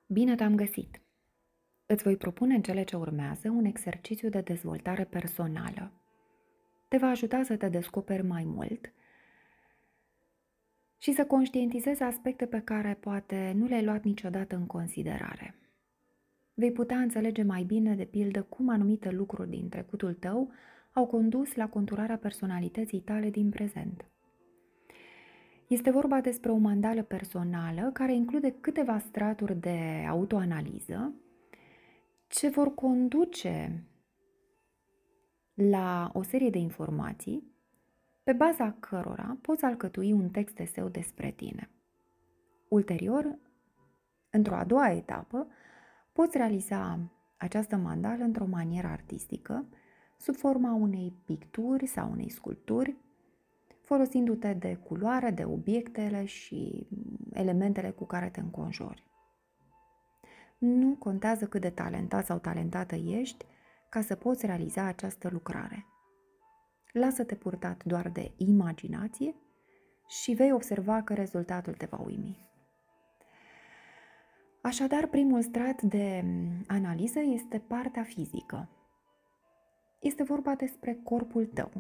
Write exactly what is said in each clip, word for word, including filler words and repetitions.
Bine te-am găsit! Îți voi propune în cele ce urmează un exercițiu de dezvoltare personală. Te va ajuta să te descoperi mai mult și să conștientizezi aspecte pe care poate nu le-ai luat niciodată în considerare. Vei putea înțelege mai bine, de pildă, cum anumite lucruri din trecutul tău au condus la conturarea personalității tale din prezent. Este vorba despre o mandală personală care include câteva straturi de autoanaliză ce vor conduce la o serie de informații pe baza cărora poți alcătui un text eseu despre tine. Ulterior, într-o a doua etapă, poți realiza această mandală într-o manieră artistică, sub forma unei picturi sau unei sculpturi, folosindu-te de culoare, de obiectele și elementele cu care te înconjori. Nu contează cât de talentat sau talentată ești ca să poți realiza această lucrare. Lasă-te purtat doar de imaginație și vei observa că rezultatul te va uimi. Așadar, primul strat de analiză este partea fizică. Este vorba despre corpul tău.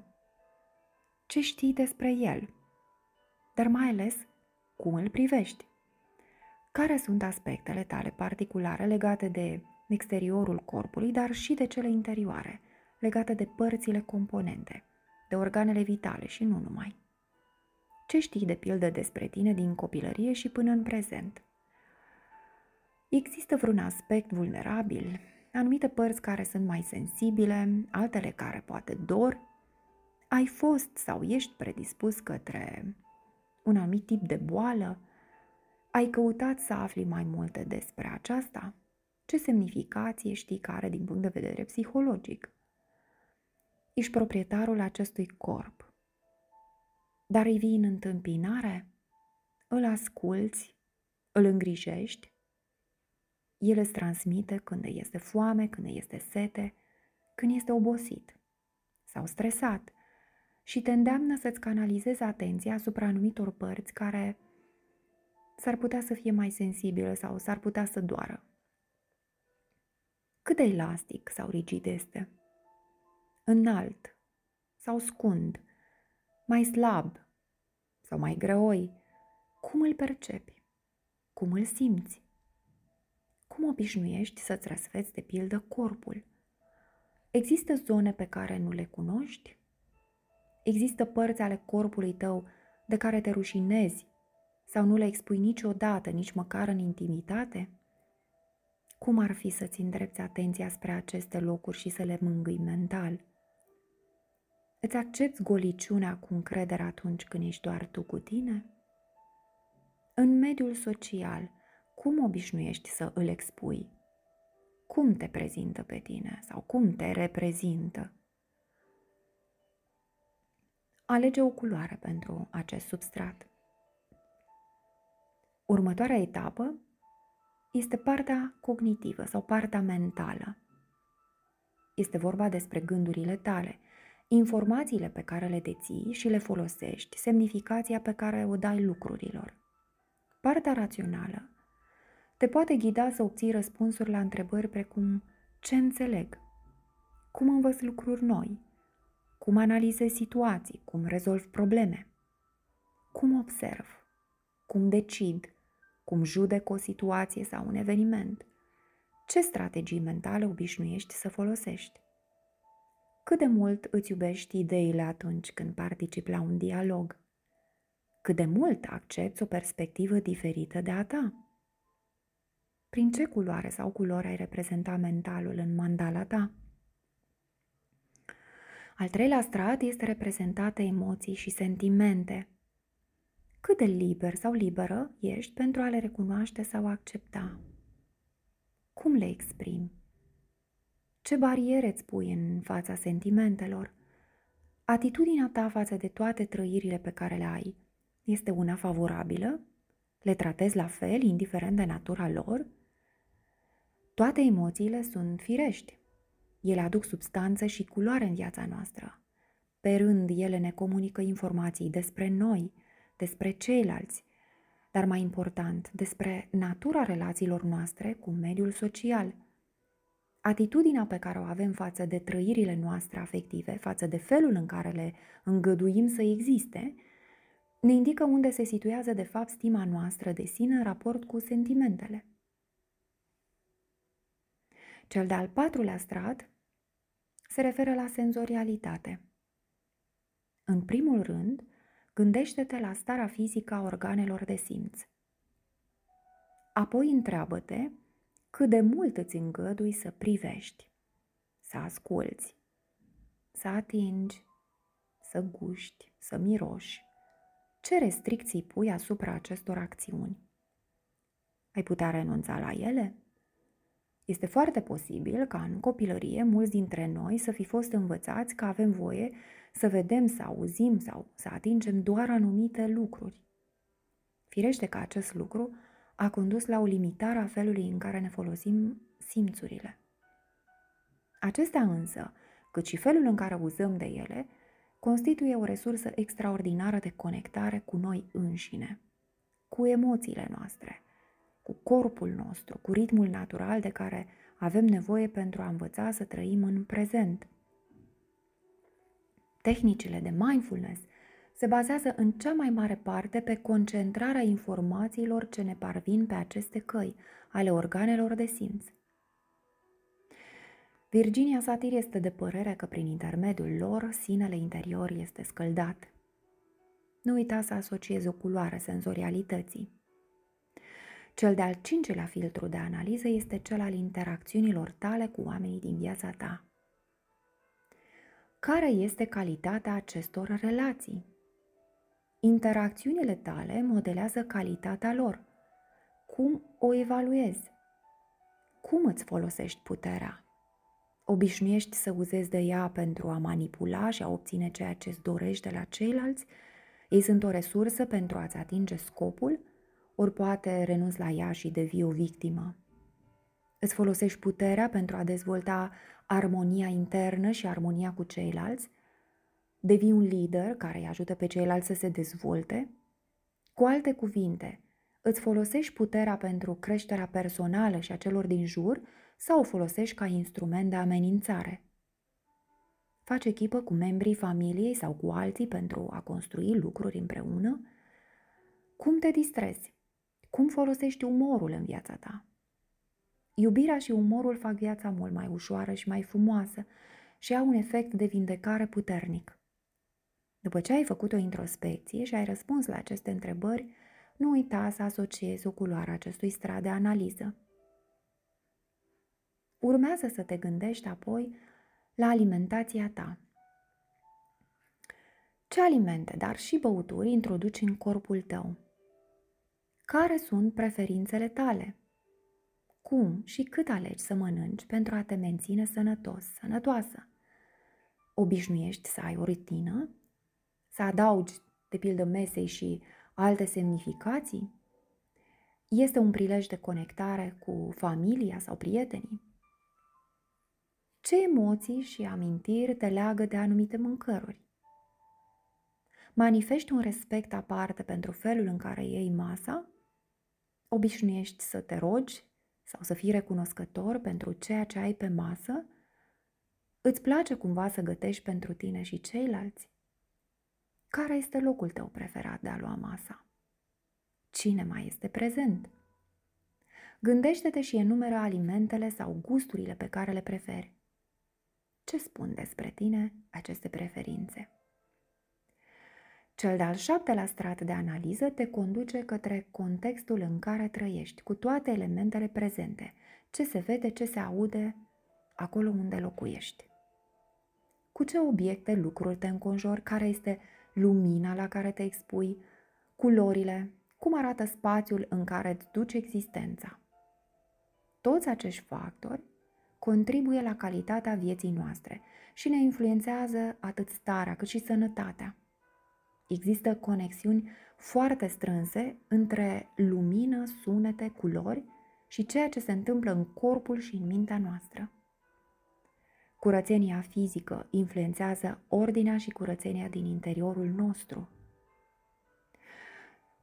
Ce știi despre el? Dar mai ales, cum îl privești? Care sunt aspectele tale particulare legate de exteriorul corpului, dar și de cele interioare, legate de părțile componente, de organele vitale și nu numai? Ce știi de pildă despre tine din copilărie și până în prezent? Există vreun aspect vulnerabil, anumite părți care sunt mai sensibile, altele care poate dor? Ai fost sau ești predispus către un anumit tip de boală? Ai căutat să afli mai multe despre aceasta? Ce semnificație știi că are din punct de vedere psihologic? Ești proprietarul acestui corp, dar îi vii în întâmpinare? Îl asculți? Îl îngrijești? El îți transmite când îi este foame, când îi este sete, când este obosit sau stresat și te îndeamnă să-ți canalizezi atenția asupra anumitor părți care s-ar putea să fie mai sensibile sau s-ar putea să doară. Cât de elastic sau rigid este? Înalt sau scund? Mai slab sau mai greoi? Cum îl percepi? Cum îl simți? Cum obișnuiești să-ți răsfeți de pildă corpul? Există zone pe care nu le cunoști? Există părți ale corpului tău de care te rușinezi sau nu le expui niciodată, nici măcar în intimitate? Cum ar fi să-ți îndrepți atenția spre aceste locuri și să le mângâi mental? Îți accepți goliciunea cu încredere atunci când ești doar tu cu tine? În mediul social, cum obișnuiești să îl expui? Cum te prezintă pe tine sau cum te reprezintă? Alege o culoare pentru acest substrat. Următoarea etapă este partea cognitivă sau partea mentală. Este vorba despre gândurile tale, informațiile pe care le deții și le folosești, semnificația pe care o dai lucrurilor. Partea rațională te poate ghida să obții răspunsuri la întrebări precum: ce înțeleg? Cum învăț lucruri noi? Cum analizez situații? Cum rezolv probleme? Cum observ? Cum decid? Cum judec o situație sau un eveniment? Ce strategii mentale obișnuiești să folosești? Cât de mult îți iubești ideile atunci când participi la un dialog? Cât de mult accepți o perspectivă diferită de a ta? Prin ce culoare sau culori ai reprezenta mentalul în mandala ta? Al treilea strat este reprezentat de emoții și sentimente. Cât de liber sau liberă ești pentru a le recunoaște sau accepta? Cum le exprimi? Ce bariere îți pui în fața sentimentelor? Atitudinea ta față de toate trăirile pe care le ai este una favorabilă? Le tratezi la fel, indiferent de natura lor? Toate emoțiile sunt firești. Ele aduc substanță și culoare în viața noastră. Pe rând, ele ne comunică informații despre noi, despre ceilalți, dar mai important, despre natura relațiilor noastre cu mediul social. Atitudinea pe care o avem față de trăirile noastre afective, față de felul în care le îngăduim să existe, ne indică unde se situează de fapt stima noastră de sine în raport cu sentimentele. Cel de-al patrulea strat se referă la senzorialitate. În primul rând, gândește-te la starea fizică a organelor de simț. Apoi întreabă-te cât de mult îți îngădui să privești, să asculți, să atingi, să guști, să miroși. Ce restricții pui asupra acestor acțiuni? Ai putea renunța la ele? Este foarte posibil ca în copilărie mulți dintre noi să fi fost învățați că avem voie să vedem, să auzim sau să atingem doar anumite lucruri. Firește că acest lucru a condus la o limitare a felului în care ne folosim simțurile. Acestea însă, cât și felul în care uzăm de ele, constituie o resursă extraordinară de conectare cu noi înșine, cu emoțiile noastre, cu corpul nostru, cu ritmul natural de care avem nevoie pentru a învăța să trăim în prezent. Tehnicile de mindfulness se bazează în cea mai mare parte pe concentrarea informațiilor ce ne parvin pe aceste căi ale organelor de simț. Virginia Satir este de părere că prin intermediul lor, sinele interior este scăldat. Nu uita să asociezi o culoare senzorialității. Cel de-al cincilea filtru de analiză este cel al interacțiunilor tale cu oamenii din viața ta. Care este calitatea acestor relații? Interacțiunile tale modelează calitatea lor. Cum o evaluezi? Cum îți folosești puterea? Obișnuiești să uzezi de ea pentru a manipula și a obține ceea ce îți dorești de la ceilalți? Ei sunt o resursă pentru a-ți atinge scopul? Ori poate renunți la ea și devii o victimă? Îți folosești puterea pentru a dezvolta armonia internă și armonia cu ceilalți? Devii un lider care îi ajută pe ceilalți să se dezvolte? Cu alte cuvinte, îți folosești puterea pentru creșterea personală și a celor din jur sau o folosești ca instrument de amenințare? Faci echipă cu membrii familiei sau cu alții pentru a construi lucruri împreună? Cum te distrezi? Cum folosești umorul în viața ta? Iubirea și umorul fac viața mult mai ușoară și mai frumoasă și au un efect de vindecare puternic. După ce ai făcut o introspecție și ai răspuns la aceste întrebări, nu uita să asociezi o culoare acestui strat de analiză. Urmează să te gândești apoi la alimentația ta. Ce alimente, dar și băuturi introduci în corpul tău? Care sunt preferințele tale? Cum și cât alegi să mănânci pentru a te menține sănătos, sănătoasă? Obișnuiești să ai o rutină? Să adaugi, de pildă, mesei și alte semnificații? Este un prilej de conectare cu familia sau prietenii? Ce emoții și amintiri te leagă de anumite mâncăruri? Manifesti un respect aparte pentru felul în care iei masa? Obișnuiești să te rogi sau să fii recunoscător pentru ceea ce ai pe masă? Îți place cumva să gătești pentru tine și ceilalți? Care este locul tău preferat de a lua masa? Cine mai este prezent? Gândește-te și enumeră alimentele sau gusturile pe care le preferi. Ce spun despre tine aceste preferințe? Cel de-al șaptelea strat de analiză te conduce către contextul în care trăiești, cu toate elementele prezente, ce se vede, ce se aude acolo unde locuiești. Cu ce obiecte, lucruri te înconjori, care este lumina la care te expui, culorile, cum arată spațiul în care îți duci existența. Toți acești factori contribuie la calitatea vieții noastre și ne influențează atât starea cât și sănătatea. Există conexiuni foarte strânse între lumină, sunete, culori și ceea ce se întâmplă în corpul și în mintea noastră. Curățenia fizică influențează ordinea și curățenia din interiorul nostru.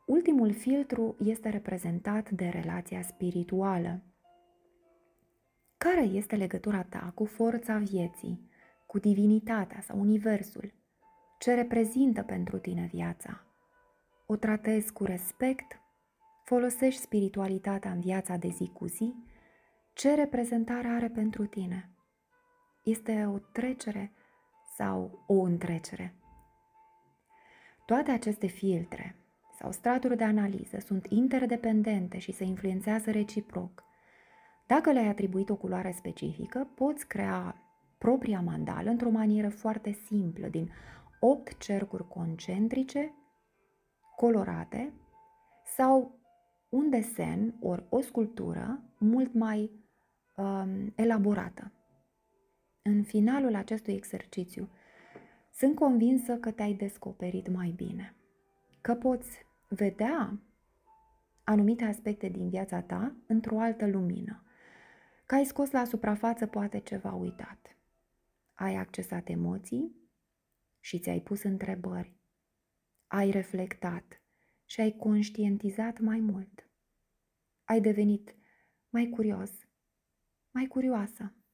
Ultimul filtru este reprezentat de relația spirituală. Care este legătura ta cu forța vieții, cu divinitatea sau universul? Ce reprezintă pentru tine viața? O tratezi cu respect? Folosești spiritualitatea în viața de zi cu zi? Ce reprezentare are pentru tine? Este o trecere sau o întrecere? Toate aceste filtre sau straturi de analiză sunt interdependente și se influențează reciproc. Dacă le-ai atribuit o culoare specifică, poți crea propria mandală într-o manieră foarte simplă, din opt cercuri concentrice, colorate, sau un desen ori o sculptură mult mai um, elaborată. În finalul acestui exercițiu, sunt convinsă că te-ai descoperit mai bine, că poți vedea anumite aspecte din viața ta într-o altă lumină, că ai scos la suprafață poate ceva uitat. Ai accesat emoții și ți-ai pus întrebări. Ai reflectat și ai conștientizat mai mult. Ai devenit mai curios, mai curioasă.